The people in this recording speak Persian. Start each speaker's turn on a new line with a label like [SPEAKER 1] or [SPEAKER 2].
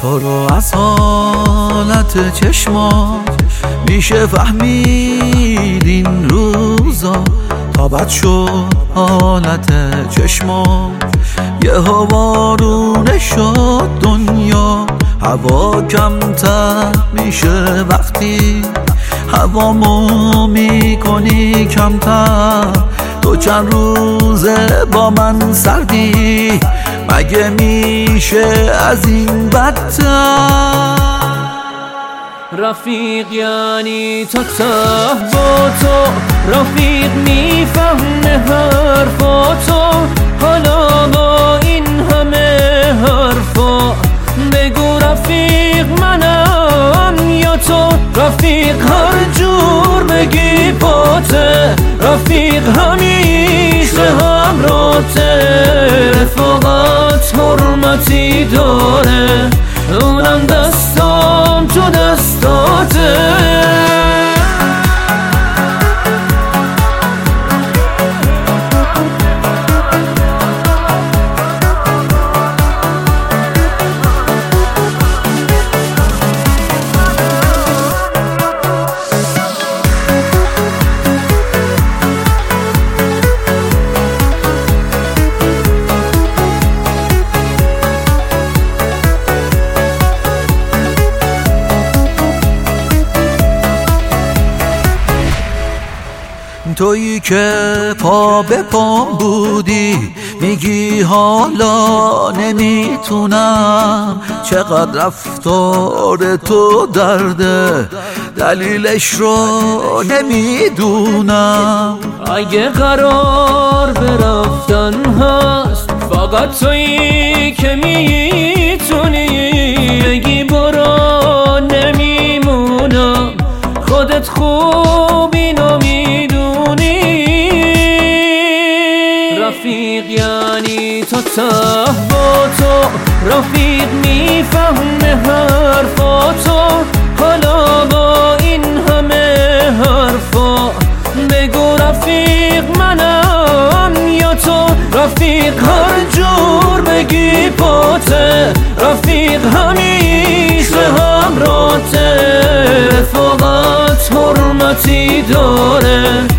[SPEAKER 1] تو رو از حالت چشمات میشه فهمید این روزا. تا بد شد حالت چشمات، یه بارونه شد دنیا. هوا کمتر میشه وقتی هوامو میکنی کمتر. تو چند روزه با من سردی، مگه میشه از این بدتر؟
[SPEAKER 2] رفیق یعنی تا ته با تو، رفیق میفهمه حرفاتو. حالا با این همه حرفا بگو رفیق منم یا تو؟ رفیق هر جور بگی پاته، رفیق همیشه همراته. رفاقت حرمتی داره، اونم دستام تو دستاته.
[SPEAKER 1] تویی که پا به پام بودی، میگی حالا نمیتونم. چقدر رفتار تو درده، دلیلش رو نمیدونم.
[SPEAKER 2] اگه قرار به رفتن هست، فقط تویی که میتونی بگی برو نمیمونم. خودت خوب اینو میدونی. رفیق یعنی تا ته با تو، رفیق میفهمه حرفاتو. حالا با این همه حرفا بگو رفیق منم یا تو؟ رفیق هر جور بگی پاته، رفیق همیشه همراته. رفاقت حرمتی داره،